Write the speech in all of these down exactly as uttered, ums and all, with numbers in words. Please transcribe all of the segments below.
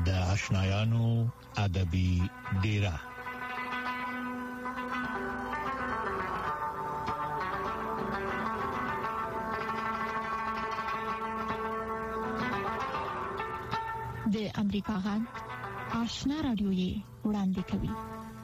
د آشنایانو ادبي ډیره. د امریکا غږ آشنا رادیو یې وړاندې کوي.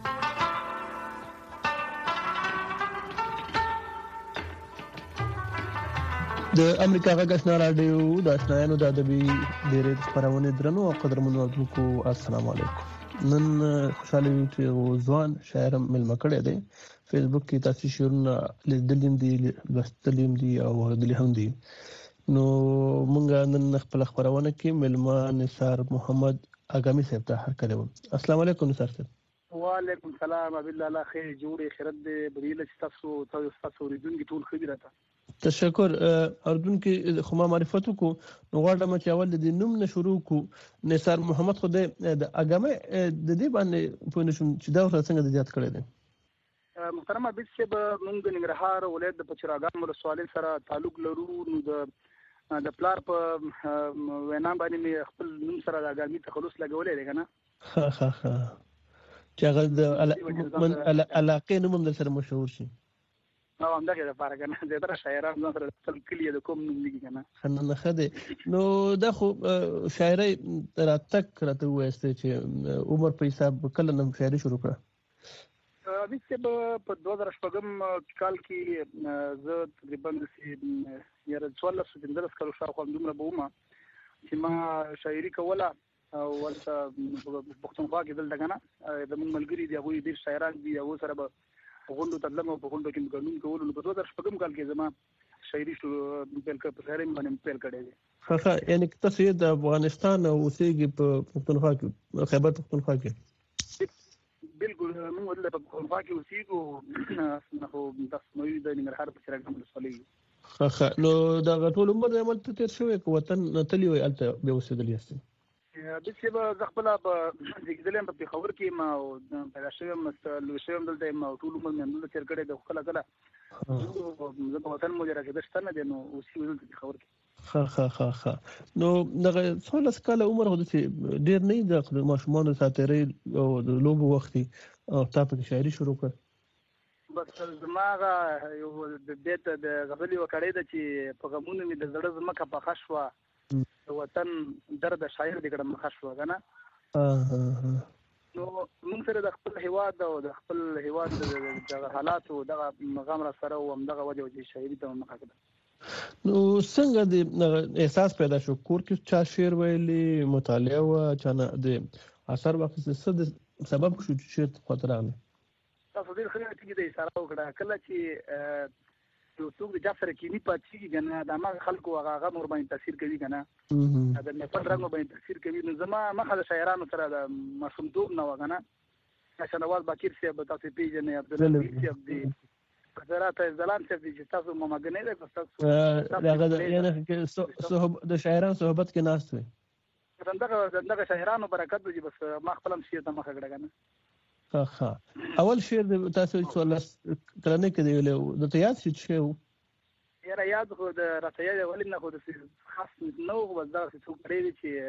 د امریکا غږ آشنا رادیو د آشنایانو د ادبي ډیرې خبرونه درنو او قدرمنو اوریدونکو السلام علیکم. نن خوشاله یم چې ځوان شاعر ملما کړی دی. فیسبوک کې تاسو شعرونه لیدلم دي لوستلم دي او اوریدل هم دي. نو مونږ نن خپل خبرونه کې ملما نثار محمد اګامی صاحب ته هرکلی وم. السلام علیکم نثار صاحب. وعلیکم السلام. بالله خیر جوړې خیرت دې بریله چې تاسو تاسو اوریدونکو ټول خبره ده. تشکر. اردن کې خو ما معرفتو کو نو غواړم چې اول د نوم نه شروع کو. نثار محمد خو د اګامی د دې باندې په نشم چې دا څنګه د زیات کړی دی. محترم عبید صاحب موږ د ننګرهار ولایت د پچراګان ولسوالۍ سره تعلق لرو. نو د د پلار په وینا باندې مې خپل نوم سره د اګامی تخلص لګولې دی کنه. ها ها ها چې هغه د علاقې نوم هم سره مشهور شي. نو هم دغه لپاره کنه د تر شاعران سره خپل کلیه د کوم نوم لګي کنه. خننه خده نو دا خو شاعري راتک راته وایسته چې عمر په حساب کله نم شاعري شروع کړه. ابي چې په دوه هزار شپږم کال کې زه تقریبا د یاره څوارلس پنځلس کلو شاوخوا دومره به وم چې ما شاعري کوله او ورته پښتونخوا کې دلته کنه زموږ ملګري دي هغوی ډېر شاعران دي هغو سره به غونډو ته تلم او په غونډو کې مې ګډون کولو. نو په دوه هزار شپږم کال کې زما شاعري پیل کړ په شاعري باندې پیل کړی دی. ښه ښه یعنې تاسو د افغانستان اوسېږئ په پښتونخوا کې خیبر پښتونخوا کې؟ بالکل موږ دلته په پښتونخوا کې اوسېږو خو تاسو نو د ننګرهار په پچراګان ولسوالۍ. ښه ښه نو دغه ټول عمر د عمل ته تېر شوی که وطن تللی وی هلته بیا اوسېدلی یاستئ؟ بس به زه خپله په زیږېدلی یم په پېښور کې یم او پیدا شوی یم لوی شوی یم دلته یم او ټول عمر مې همدلته تېر کړی دی. خو کله کله زه په وطن مو راکېده شته نه دی نو اوسېږو دلته پېښور کې. ښه ښه ښه ښه نو دغه څوارلس کاله عمر خو داسې ډېر نه وي د ماشومانو ساتېرۍ او د لوبو وخت وي او تا پکې شاعري شروع کړه. بس زما هغه یو د دې ته د غزل یوه کړۍ ده چې په غمونو مې د زړه ځمکه پخه شوه د وطن درد شاعر دې کړه مخه شوه که نه. نو موږ سره د خپل هېواد او د خپل هېواد دغه حالاتو دغه غم را سره و همدغه وجه و چې شاعري ته مخه کړه. نو څنګه د احساس پیدا شو؟ کور کې چا شعر ویلي، مطالعه وه، چا نه د اثر واخیستې، څه د سبب شو چې شعر خواته راغلی؟ تاسو ډېر ښه ټکي ته اشاره وکړه. کله چې یو څوک د چا سره کیني پاتې کېږي که نه د هماغه خلکو هغه غم ورباندې تاثیر کوي که نه د نفرت رنګ ورباندې تاثیر کوي. نو زما مخه د شاعرانو سره د ماشومتوب نه وه که نه. شهنواز باقر صاحب به تاسو پېژنئ، عبدالله صاحب دی، حضرات ځلان صاحب دی چې تاسو مماګنې دی د شاعرانو صحبت کې ناست وئ. دغه شاعرانو برکت دی چې بس ما خپل هم شعر ته مخه کړه که نه. ښه ښه اول شعر د تاسو څوارلس کلنۍ کې دی ویلی و، درته یاد شي چې شعر و؟ یاره یاد خو د راته یاد ولې نه خو داسې خاص نه و. خو بس دغسې څوک کړی دی چې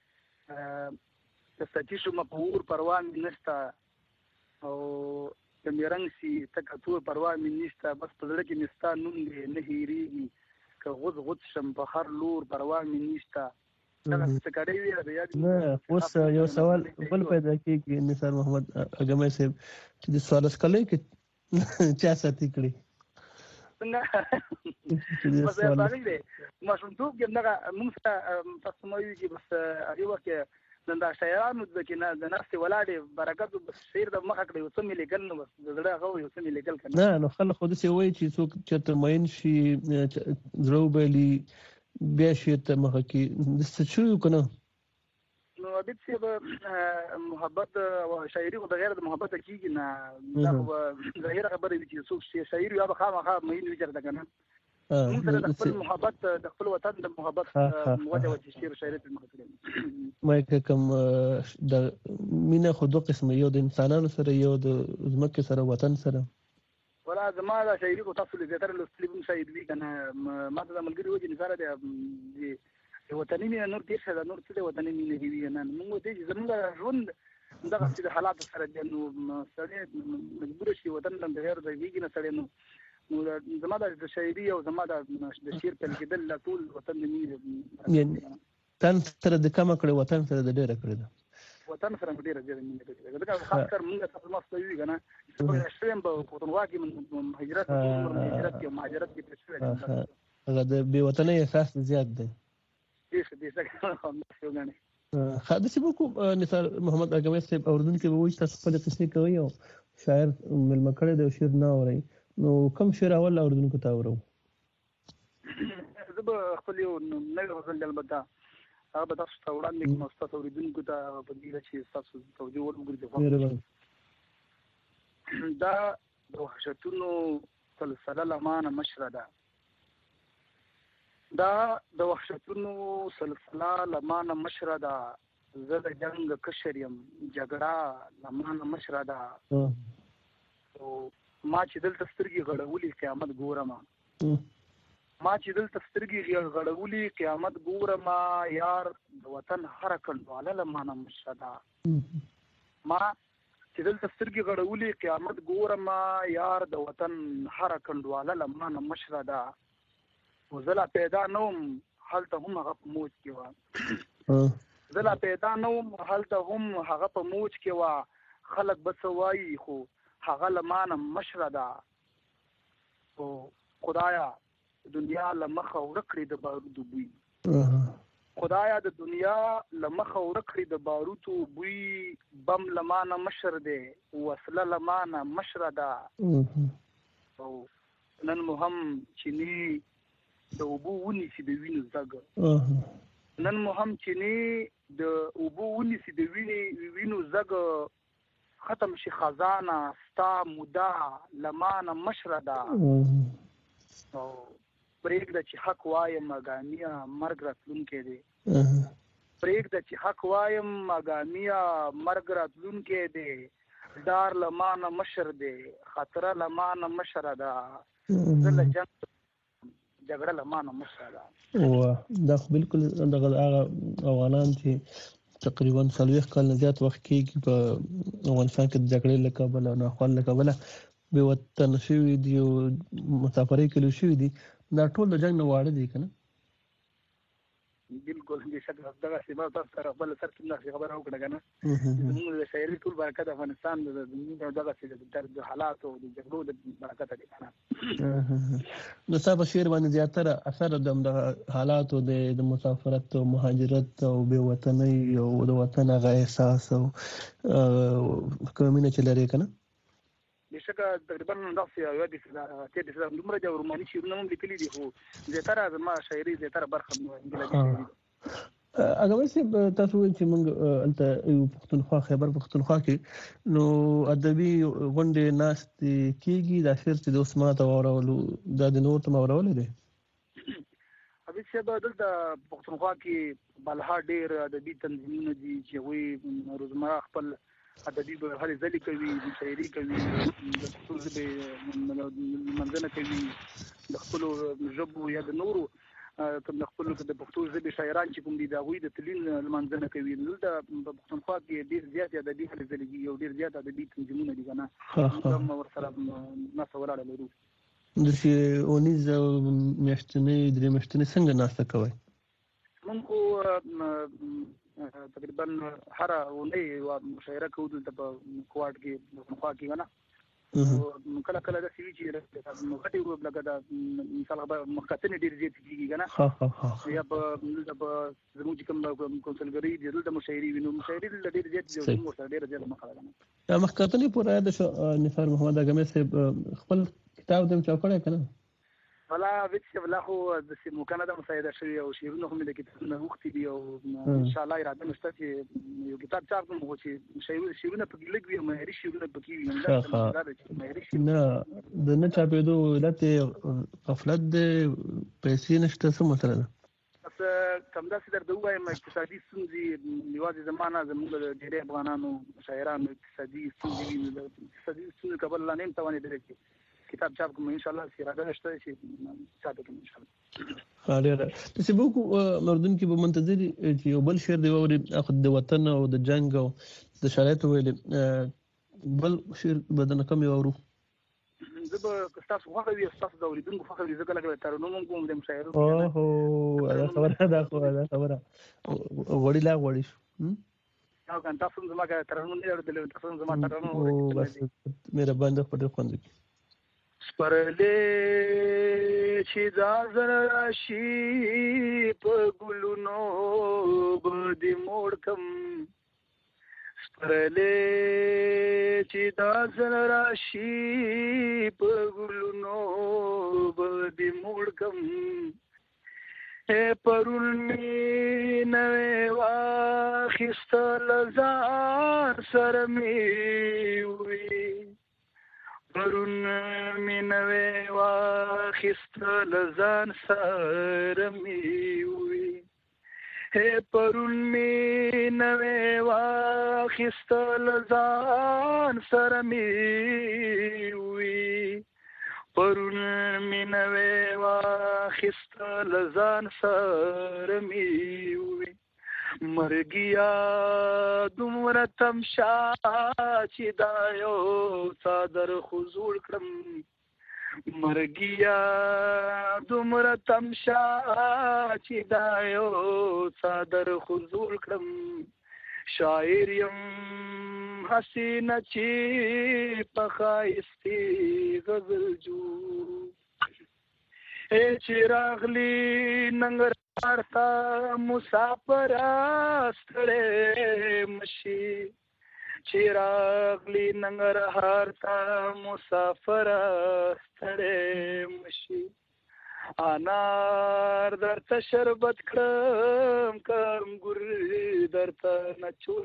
د سټي شومه په اور پروا مې نشته او د مې رنګ سي تکه تور پروا مې نشته، بس په زړه کې مې ستا نوم دی نه هېرېږي، که غوڅ غوڅ شم په هر لور پروا مې نشته. نه اوس یو سوال بل پیدا کېږي نثار محمد اګامی صاحب چې د څوارلس کلۍ کې چا ساتي کړي؟ څنګه بس باندې دی ماشومتوب کې همدغه موږ سره تاسو مو وایي چې بس هغې وخت کې د شاعرانو د کې نه د ناستې ولاړې برکت بس شعر د مخه کړی یو څه مې لیکل نو بس د زړه هغه یو څه مې لیکل که نه. نو خلک خو داسې وایي چې څوک چېرته مین شي زړه وبایلي بیا شعر ته مخه کړي، داسې شوي که نه؟ نو عبید صاحب محبت او شاعري خو بغیر د محبته کېږي نه. دا خو به ظاهره خبره وي چې څوک شاعر وي هغه خامخا مین وي چېرته که نه. موږ سره د خپل محبت د خپل وطن د محبت وجه وه چې شعر شاعري ته مخه کړی. ما که کوم د مینه خو دوه قسمه، یو د انسانانو سره، یو د ځمکې سره، وطن سره. ولا زما دا شاعري خو تاسو له زیاتره لوستلي هم شاید وي که نه. ما ته دا ملګري وایي چې نثاره دی وطني مینه نور دې څه نور څه د وطني مینه دی نه موږ دې زموږ ژوند دغه څه حالات سره د نو سړی مجبور شي وطن لاندې غیر ځای ویګ نه سړی نو نو زما د شاعري او زما د شعر په لیکل لا ټول وطن مینه یعنی تن سره د کم کړي وطن سره د ډیره کړی ده وطن سره ډیره ډیره مینه کوي دا خاص کر موږ تاسو مستوي کنه چې شرم په پښتونخوا کې من هجرت هجرت کې مهاجرت کې پښه هغه د بې وطنۍ احساس زیات دی دې دې څنګه هم څه غني حادثه وکړو نثار محمد اګوي صاحب اوردون کې وایي تاسو خپل قصې کوي او شاعر ملما کړی د شعر نه اوري نو کوم شعر اول اوردون کو تا اورو زه به خپل یو نوې غزل البته هغه به تاسو ته وړاندې کوم تاسو اوریدونکو ته په دې چې تاسو توجه ورکړئ دا د وحشتونو سلسله لمانه مشره ده دا د وحشتونو سلسله لمانه مشره ده زه د جنگ کشر یم جګړه لمانه مشره ده ما چې دلته سترګې غړولې قیامت ګورم ما چې دلته سترګې غړولې قیامت ګورم یار د وطن هر کډواله لمانه مشره ده ما چې دلته سترګې غړولې قیامت ګورم یار د وطن هر کډواله لمانه مشره ده وزلا پیدا نوم هلته هم هغه په موج کې و زلا پیدا نوم هلته هم هغه په موج کې و خلک بس وایي خو هغه لمانه مشره ده او خدایا دنیا لمخه ورکړي د بارودو بوی خدایا د دنیا لمخه ورکړي د بارودو بوی بم لمانه مشر ده وسله لمانه مشره ده او نن مو هم چینی د اوبو ونی چې د وینو زګ نن مو هم چینی د اوبو ونی چې د ویني وینو زګ ختم شي خزانه ستا مودا لمانه مشره ده او پرېږده چې حق وایم مګامیا مرګ راتلونکی دی پرېږده چې حق وایم مګامیا مرګ راتلونکی دی دار لمانه مشر دی خطره لمانه مشره ده زه له جنګ جګړه لمانه مشره ده او دا بالکل دغه هغه افغانان چې تقریبا څلوېښت کال نه زیات وخت کېږي په افغانستان کې د جګړې له کبله ناخوالو له کبله بې وطن شوي دي او مسافرۍ کلي شوي دي دا ټول د جنګ نه واړه دي که نه بالکل بېشک دغه سیمه تاسو سره خپل سر کې داسې خبره وکړه که نه زموږ د شاعري ټول برکت افغانستان د دغسې د حالاتو د جګړو د برکته دی که نه نو ستا په شعر باندې زیاتره اثر د دغه حالاتو د مسافرت او مهاجرت او بې وطنۍ او د وطن هغه احساس او کومینه چې لري که نه بېشکه تقریبا داسې یو داسې تېر دي دومره د روماني شعرونه هم لیکلي دي خو زیاتره زما شاعري زیاتره برخه انګلیسي اګوي صاحب تاسو وایئ چې موږ هلته یو پښتونخوا خیبر پښتونخوا کې نو ادبي غونډې ناستې کېږي دا شعر چې د اوس ما ته واورولو دا د نور ته مې اورولی دی حبیب صاحب دلته پښتونخوا کې بلها ډېر ادبي تنظیمونه دي چې هغوی روزمره خپل ادبي هلې ځلې کوي شاعري کوي د خپلو ژبې لمانځنه کوي د خپلو ژبو یا د نورو د خپلو د پښتو ژبې شاعران چې کوم دي د هغوی د تلین لمانځنه کوي دلته په پښتونخوا کې ډېر زیات ادبي هلې ځلې کېږي او ډېر زیات ادبي تنظیمونه دي که نه موږ هم ورسره ناسته ولاړه لرو داسې اونیز او میاشتنۍ درې میاشتنۍ څنګه ناسته کوئ موږ خو تقریبا هر اونۍ یوه مشاعره کوو دلته په کوواټ کې پښتونخوا کې که نه کله کله داسې وي چې غټې ورو لکه د مثال مخکتنې ډېرې زیاتې کېږي که نه یا په دلته په زموږ چې کوم کونسلګرۍ دي دلته مشاعرې وي نو مشاعرې دلته ډېرې زیاتې دي او زموږ ورسره ډېره زیاته مخه ده که نه دا مخکتنې پوره یاده شو نثار محمد اګمې صاحب خپل کتاب دې چاپ کړی که نه ولا ویت صاحب لا خو داسې ممکنه ده مساعده شوي او شعرونه خو مې د کتابونه اوښتي دي او انشاءالله اراده مې شته چې یو کتاب چاپ کړم خو چې شعرونه پکې لږ وي او معیاري شعرونه پکې وي نه د نه چاپېدو علت یې غفلت دی پیسې نشته څه مسله ده بس همداسې درته ووایم اقتصادي ستونزې یوازې زما نه زموږ د ډېری افغانانو شاعرانو اقتصادي ستونزې وي نو د اقتصادي ستونزې کبله لا نه یم توانېدلی چې کتاب چاپ کوم ان شاء الله اراده شته چې چاپ کوم ان شاء الله اړه د سبوکو مردون کې به منتظر چې یو بل شعر دی ووري اخد د وطن او د جنگ او د شرایطو ویل بل شعر بدن کم یو ورو زه به تاسو خوښه وي تاسو د اوریدونکو خوښه وي ځکه لکه ترنم کوم د مشاعر او هو دا خبره دا خبره وړي لا وړي شو او کان تاسو زما کا ترنم نه ورته تاسو زما ترنم او بس مهربان د خپل خوند کی سپرلې چې دا زر راشي په ګلونو بده موړ کم سپرلې چې دا زر راشي په ګلونو بده موړ کم پرون می نوې واخیستل ځان سره می وی پرون می نوې واخیستل ځان سره می وی پرون می نوې واخیستل ځان سره می وی پرون می نوې واخیستل ځان سره می وی مرګیا دومره تمشا چې دا یو څادر خزوړ کړم مرګیا دومره تمشا چې دا یو څادر خزوړ کړم شاعر یم حسینه چې په ښایستې غزل جوړ اے چې راغلی ننګرهار ته مسافر ستړی مشي چې راغلی ننګرهار ته مسافر ستړی مشي انار درته شربت کړم کانګور درته نچول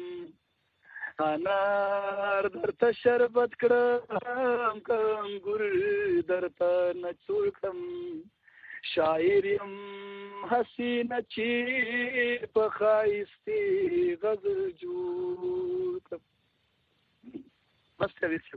کړم انار درته شربت کړم کانګور درته نچول کړم شاعر یم حسینه چې په ښایستې غزل جوړ کړم بس کوي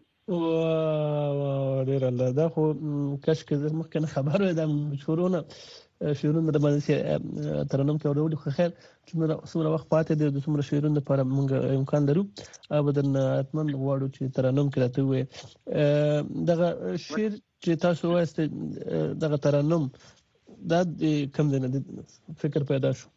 واه ډیر الله دا خو کش کې مخکې خبر وې د شورونه شیرونه د باندې ترنم کې اورول خو خیر څومره څومره وخت پاتې دی د څومره شیرونه لپاره موږ امکان لرو ابدن اتمن غواړو چې ترنم کې راته وې دغه شیر چې تاسو وایست دغه ترنم دا کم دی نه فکر پیدا شو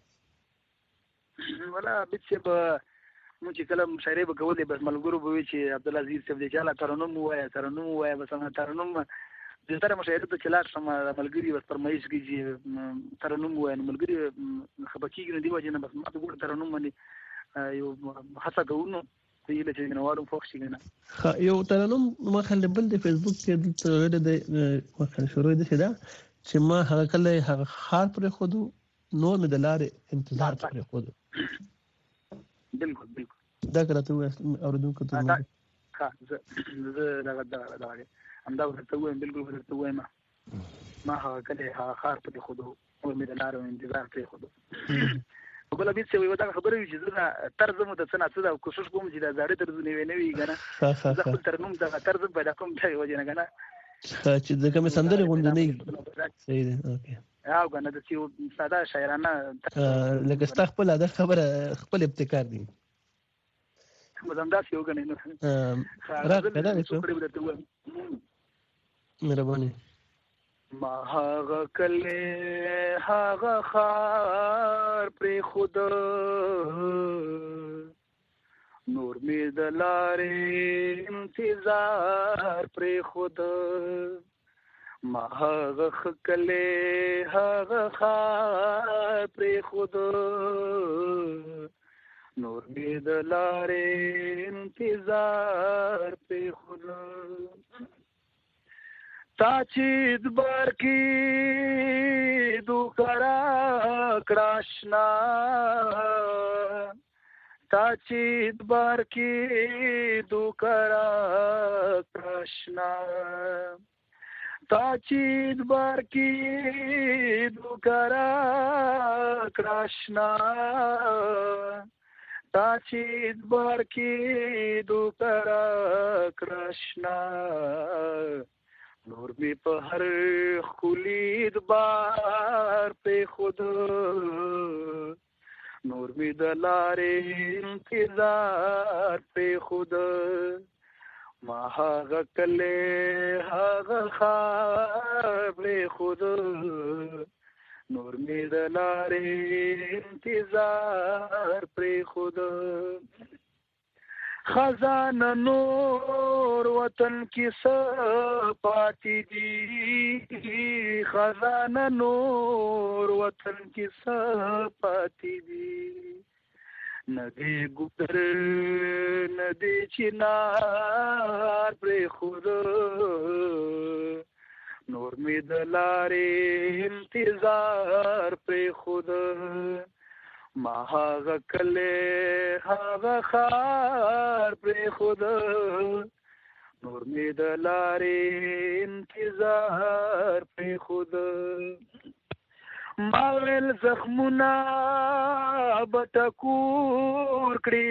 ولا بچ مو چې کله شاعري به کولې بس ملګرو به وي چې عبدالعزیز صاحب دې چاله ترنم وایي ترنم وایي بس انا ترنم د تر مشاعره ته چلاک سم ملګری بس فرمایش کوي چې ترنم وایي ملګری خبرکی نه دی وځي نه بس ما ته ګور ترنم باندې یو هڅه کوو په یله چې نوارم فوق شي نه یو ترنم ما خل بل د فیسبوک کې د د ما شروع دي دا چې ما هغه کله هغه خار پر خودو نور مې د لارې انتظار پر خودو بالکل بالکل دا کراته اوردونکو ته ها زه زه دا دا دا هم دا ورته وایم بالکل ورته وایم ما هغه کله هغه خار په خودو او مې د لارو انتظار کوي خودو وګوره به څه وي دا خبره وي چې زه طرز مو د څه څه کوشش کوم چې دا زړه طرز نه وي نه وي کنه زه خپل ترنم دا طرز پیدا کوم ځای وځي نه کنه چې دا کوم سندره غونډه نه صحیح ده اوکې او کنه د چې ساده شاعرانه لکه ستا خپل دا خبره خپل ابتکار دي مزنداس یو غنې نو راځه پیدا وشو مهرباني ما هغه کله هغه خار پر خود نور می د لارې انتظار پر خود ما هغه کله هغه خار پر خود نور می د لارې انتظار پر خود تا چې دبر کې دوکرا کراشنا تا چې دبر کې دوکرا کراشنا تا چې دبر کې دوکرا کراشنا تا چې دبر کې دوکرا کراشنا نور می په هر خولي دبار په خود نور می د لارې انتظار په خود ما هغه کله هغه خار په خود نور می د لارې انتظار پر خود خزانه نور وطن کی سپاتی دی خزانه نور وطن کی سپاتی دی ندی ګدر ندی چنار پر خود نور می د لارې انتظار پر خود ما هغه کله هغه خار پر خود نور می د لارې انتظار پر خود ما ویل زخمونه بټکور کړي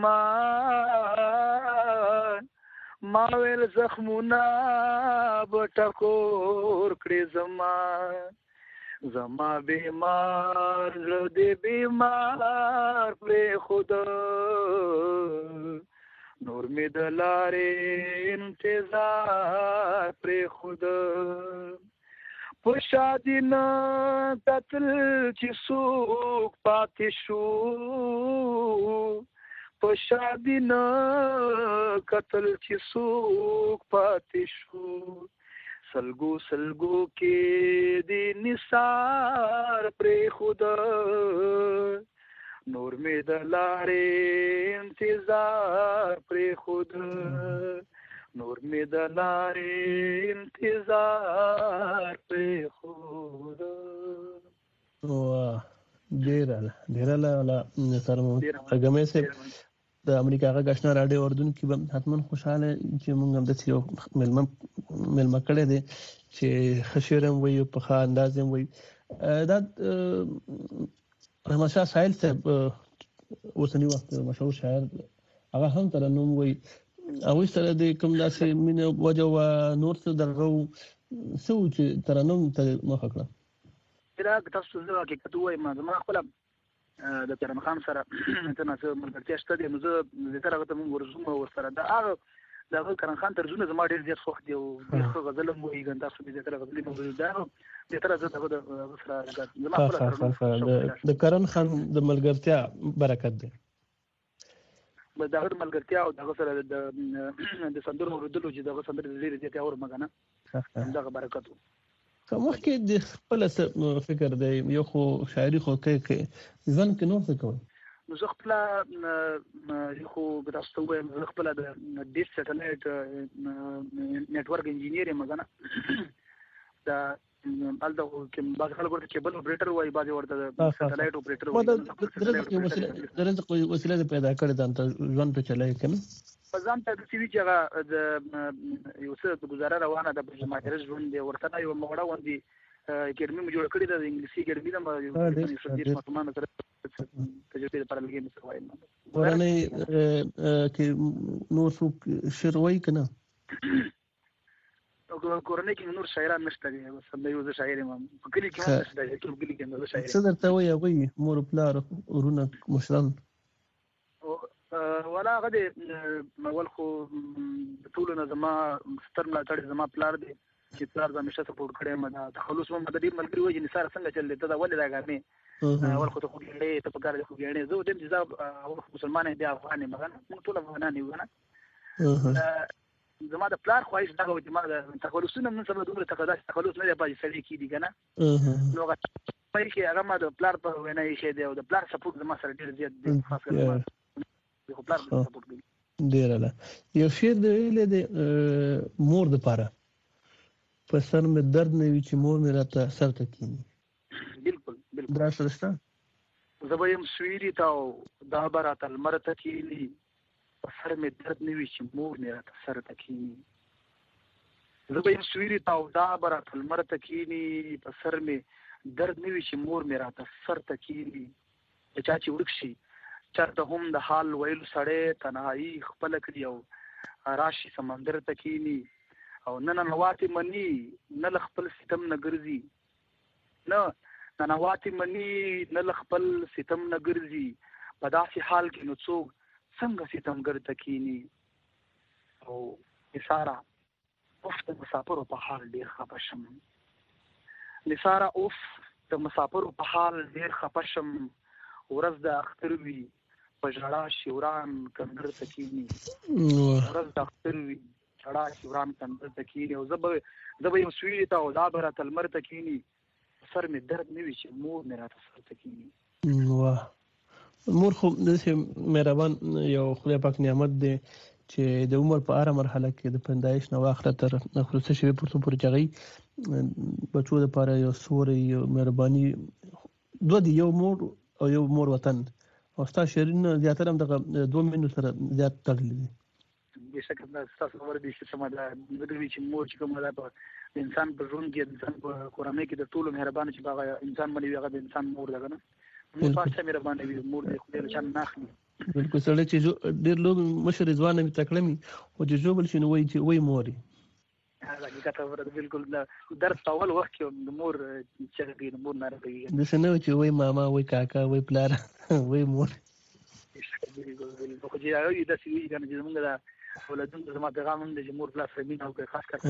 زمان ما ویل زخمونه بټکور کړي زمان زما بیمار زړه دې بیمار پرې خود نور می د لارې انتظار پرې خود په شادي نه قتل چې څوک پاتې شو په شادي نه قتل چې څوک پاتې شو سلګو سلګو کې دې نثار پرې خود نور می د لارې انتظار پرې خود نور می د لارې انتظار پرې خود واه ډیر ډیر لا سره هغه سه د امریکا غږ آشنا راډیو اردن کې به حتمن خوشاله چې موږ هم د یو ملمه ملمه کړی دی چې خشرم وي په ښه انداز هم وي دا رحمت شاه ساحل صاحب اوسنی وخت مشهور شاعر هغه هم ترنم وي او سره د کوم داسې مینه وجه و نور څه دغه سو چې ترنم ته مخه کړه دا تاسو زه حقیقت وایم ما خپل د کرم خان سره ته نه ملګرتیا شته دی نو زه د تر هغه ته موږ ورزوم او سره دا هغه د کرم خان ترجمه زما ډیر زیات خوښ دی او خو غزل مو یې ګنده تاسو دې تر غزل مو دا د تر زه دغه سره زما خپل د کرم خان د ملګرتیا برکت دی دغه ملګرتیا او دغه سره د د سندرو ورودلو چې دغه سندرې ډېرې زیاتې اور مګنه دغه برکت کومه کې د خپل فکر دی یو خو شاعري خو کې ځن کې نو څه کوي نو زه خپل خو تاسو وایم زه خپل د ډیس سټلایټ نتورک انجینیر یم مګنه دا الته کې بعض خلک ورته کیبل اپریټر وایي بعض ورته سټلایټ اپریټر وایي درته کوئی وسیله پیدا کړې ده ته ځان په چلای کنه ځان ته د سیوی چې هغه د یو څه د گزاره روانه د ماهر ژوند دی ورته یو موړه وندي اکیډمي مو جوړ کړی د انګلیسي اکیډمي د یو مطمئن سره تجربه لپاره لګي مې وایم ورنه کې نور څوک شعر وایي کنه کورنۍ کې نور شاعران نشته دي بس هم یو شاعر یم په کلی کې نشته دي ټول کلی کې نور شاعر څه درته وایي وایي مور پلار ورونه مشران ولا غدي اول خو ټول نه زما ستر ملاتړ زما پلار دی چې پلار زما همیشه سپورټ کړی ما تخلص مو مددي ملګری وایي نثار څنګه چل دی دا ولې راغلی اول خو ته خو ګړې ته په کار دی خو ګړې زه دې چې اول مسلمان دی افغان یم موږ ټول افغانان یو نه زما د پلار خواهش دا و چې ما د تخلصونه من سره دومره تقدس تخلص نه دی پاتې سړی کی دی کنه نو هغه پای کې هغه ما د پلار په وینا یې شه دی او د پلار سپورټ زما سره ډیر زیات دی خاص کر خو پلار سپورټ کوي ډیر لا یو شعر دی ویلې د مور د پاره په سر مې درد نه وی چې مور مې راته سر ته کینی بالکل بالکل دا سرستا زبایم سویری تاو دا برات المرته کینی په سر مې درد نه وی چې مور مې راته سر ته کینی زبایم سویری تاو دا برات المرته کینی په سر مې درد نه وی چې مور مې راته سر ته کینی چا چې ورکشي چرته هم د حال ویل سړی تنهایی خپل کړی او راشي سمندر ته کینی او نه ننواتې مني نه له خپل ستم نه ګرځي، نه ننواتې مني نه له خپل ستم نه ګرځي، په داسې حال کې نو څوک څنګه ستمګر ته کیني. او نثاره اوف د مسافرو په حال ډېر خفه شم، نثاره اوف د مسافرو په حال ډېر خفه شم، ورځ د اختر وي په ژړا شوران کندر ته کیني، ورځ د اختر وي ژړا شوران کندر ته کیني، او زه به زه به یم سویلې ته او دا به راته لمر ته کیني، سر مې درد نه وي چې مور مې راته سر ته کیني. واه، مور خو داسې مهربان یو خدای پاک نعمت دی چې د عمر په هره مرحله کې د پیدایش نه واخره تر خلاصه شوي پورته پورې چې هغوی بچو دپاره یو سوری یو مهرباني دوه دي، یو مور او یو مور وطن، او ستا شعرونه زیاتره هم دغه دوه مینو سره زیات تړلي دي. بېشکه ستاسو خبره دې سمه ده، ځکه چې مور چې کومه ده په انسان په ژوند کې، انسان په کورنۍ کې د ټولو مهربانه چې هغه انسان باندې وي هغه د انسان مور ده که نه؟ مور په هر څه مهربانه وي، مور دې خدای له چا نه اخلي. بلکل سړی چې ډېر لوی مشر ځوان وي تکړه وي خو چې ژوبل شي نو وایي چې وایي مور یې. حقیقت خبره ده، بلکل درس په اول وخت کې د مور چغې کوي، د مور ناره کوي، داسې نه وي چې وایي ماما وایي کاکا وایي پلار وایي مور. بلکل بلکل خو چې هغوی داسې وي که نه چې زمونږ د اولادونو زما پیغام هم دی چې مور پلار سره مینه وکړئ، خاص کر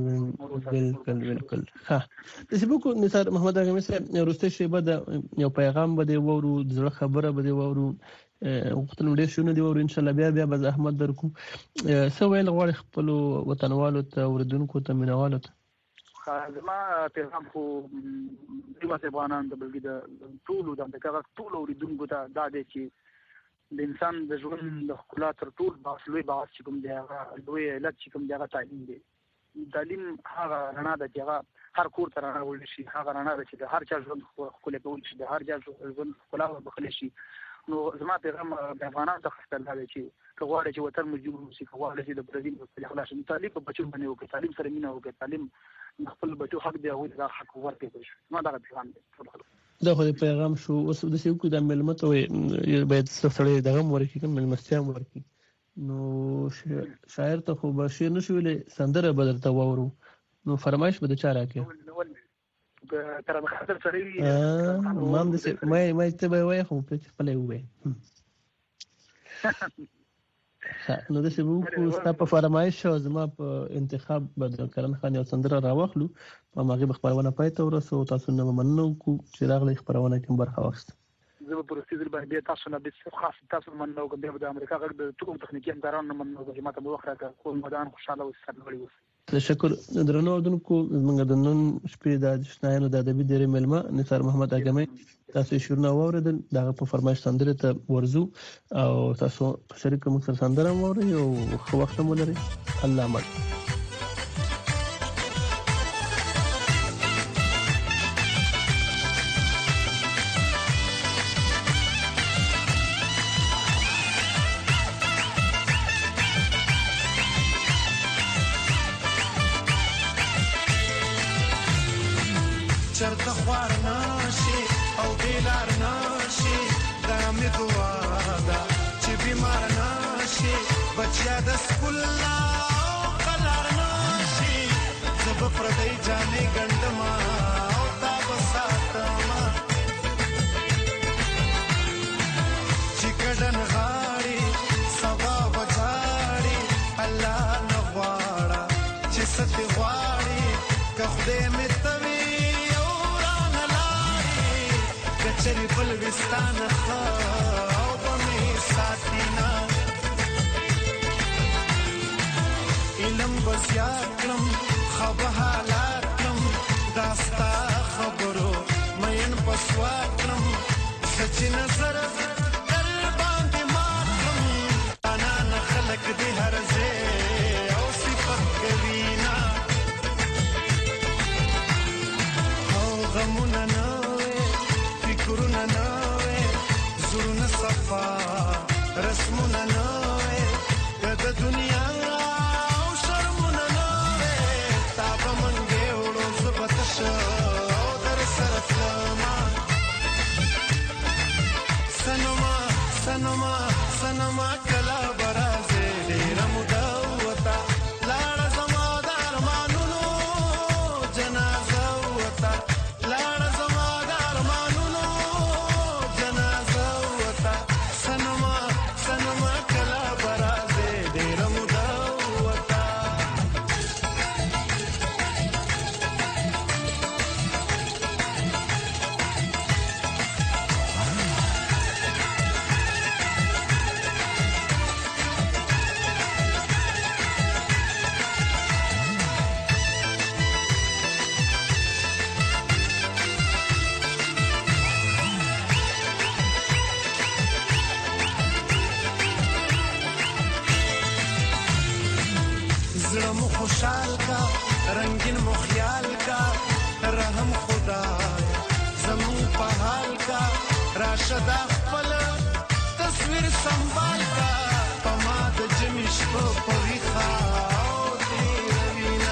بلکل بلکل. ها داسې به وکړو نثار محمد اغمې صاحب، وروستۍ شیبه ده، یو پیغام به دې واورو، د زړه خبره به دې واورو، غوښتنه ډېر شیونه دې واورو، انشاءالله بیا بیا به زحمت درکړو. څه ویل غواړې خپلو وطنوالو ته، اورېدونکو ته، مینوالو ته؟ زما پیغام خو هېواد افغانان ته بلکې د ټولو د امریکا ټولو اورېدونکو ته دا دی چې د انسان د ژوند د ښکلا تر ټولو باعث لوی باعث چې کوم دی هغه لوی علت چې کوم دی هغه تعلیم دی. تعلیم هغه رڼا ده چې هغه هر کور ته رڼا وړلی شي، هغه رڼا ده چې د هر چا ژوند ښکلی کولی شي، د هر چا ژوند ښکلا وبخلی شي. نو زما پیغام د افغانانو ته خاص دا دی چې که غواړئ چې وطن مو جوړ وشي، که غواړئ چې د پردي مختلف خلاص شي، تعلیم په بچو باندې وکړئ، تعلیم سره مینه وکړئ، تعلیم د خپل بچو حق دی، هغوی ته دا حق ورکړئ. زما دغه پیغام دی. دا خو د پیغام شو. اوس داسې وکړو دا مېلمه ته باید سړی دغه هم ورکړي، مېلمستیا هم ورکړي. نو شاعر ته خو به شعر نه شو ویلی، سندره به درته واورو، نو فرمایش به د چا راکړې؟ ما هم داسې ما یې ته به یې وایې خو خپله یې ووایې. نو داسې به وکړو، ستا په فرمایش او زما په انتخاب به د کرن خان یو سندره راواخلو، په هماغې به خپرونه پای ته ورسوو. تاسو نه به مننه وکړو چې راغلی خپرونه کې هم برخه واخیسته. زه به په وروستي ځل باندې بیا تاسو نه خاص تاسو مننه وکړم، بیا به د امریکا غږ د ټولو تخنیکي همکارانو نه مننه وکړم چې ما ته مو وخت راکړ. کور مدان خوشحاله اوسئ، سرلوړي اوسئ. تشکر. درنو اورېدونکو، زموږ د نن شپې د اشنایانو د ادبي ډېرې مېلمه نثار محمد اګمې، تاسو یې شعرونه واورېدل، د هغه په فرمایش سندرې ته ورځو او تاسو په شریکه موږ سره سندره هم واورئ او ښه وخت هم ولرئ. الله امان. چرته خوار نشي او بیلار نشي، دا مې دعا ده چې بیمار نشي، بچیا د سکول او قلار نشي، زه به پردی جامې ګنډما او تا به ساتما، چې کډن غاړي سبا بچاړي، الله نه غواړه چې ست غواړي، که خدای مې چری بل وستان خو به مې ساتینا، علم به زیات کړم، ښه به حالات کړم، دا ستا خبرو مین به سوات کړم، زه چې نظر در باندې مات کړم، انانه خلک دې هر ځای او صفت کوینا، او غمونه نه فکرونه نوې، زړونه صفا رسمونه نوې، د دنیا او شرمونه نوې، تا به منګې وړو زه به تشه او در سره تلما، खुशहाल का रंगीन मुखियाल का रहम खुदा जमूं पहाल का राशदा फल तस्वीर संभाल का पमाद जमिश को परी खाओ रवीना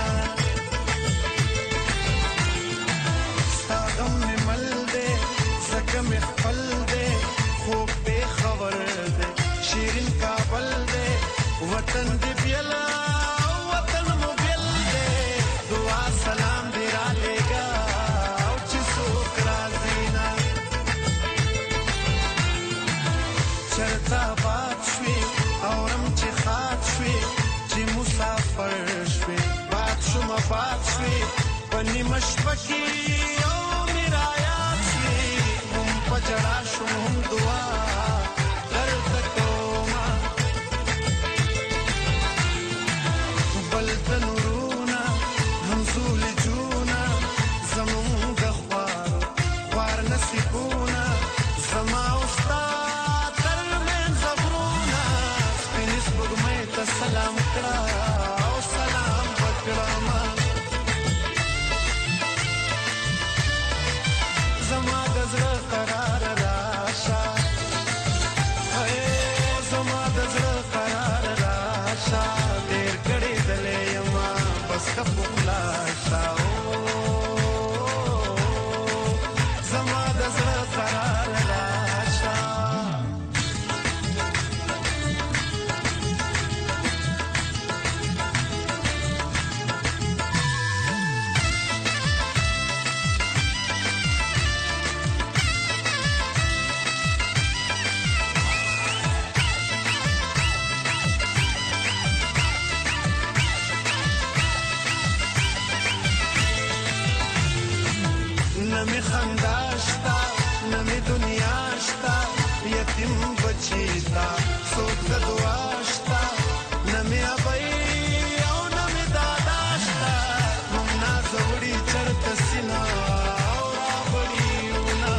सागम में मल दे सकम में फल दे खूब बेखबर दे शीरिन का बल दे वतन दिव्यला वतन मुबिल दे दुआ सलाम दिरा लेगा चरता बात शवी औरम ची खात शवी ची मुसाफर शवी बात शुमा बात शवी पनी मशबकी ओ मिरायात शवी हम पजड़ा शुम हम दुआ कर तकोमा बलतन रूना हम सूल जूना जमुं गख्वार वार नसीबूना जमा उस्ता सलाम करा ओ सलाम बकरामा जमा गजरा करार राशा है जमा गजरा करार राशा देर कड़ी दले यमा बस कपुला शाओ जमा गजरा करार राशा नमी खंदाश्ता नमी दुनियाश्ता यतीम बचीता सोच दुआश्ता नमी अबई औ नमी दादाश्ता ममना जवड़ी चरत सिना औरा बड़ी उना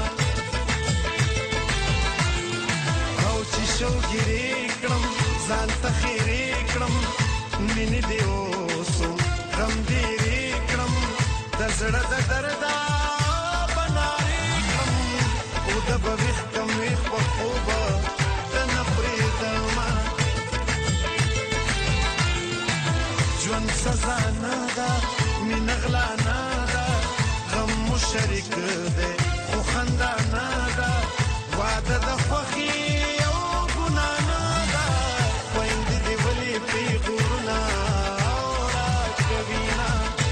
औ चिशो गिरेकड़म जानता खिरेकड़म मिनी देओसो गम देरेकड़म दजड़ा दर्दा بويخ كم ويخ بخوبة تنفريد ما جوان سزا نادا من اغلا نادا غم مشارك دي خو خندا نادا وعدا دا خوخي او گنا نادا وين دي دي ولي في غورنا اورا كبينا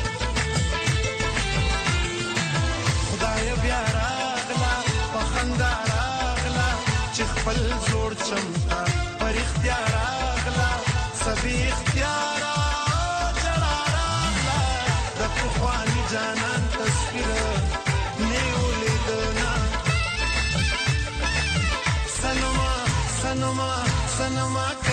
خدايا بيارا خندار اغلا چې خپل زور چمتا پر اختیار اغلا سبي اختیار جړا اغلا د خواني جانان تصویر نیولیدنا سنما سنما سنما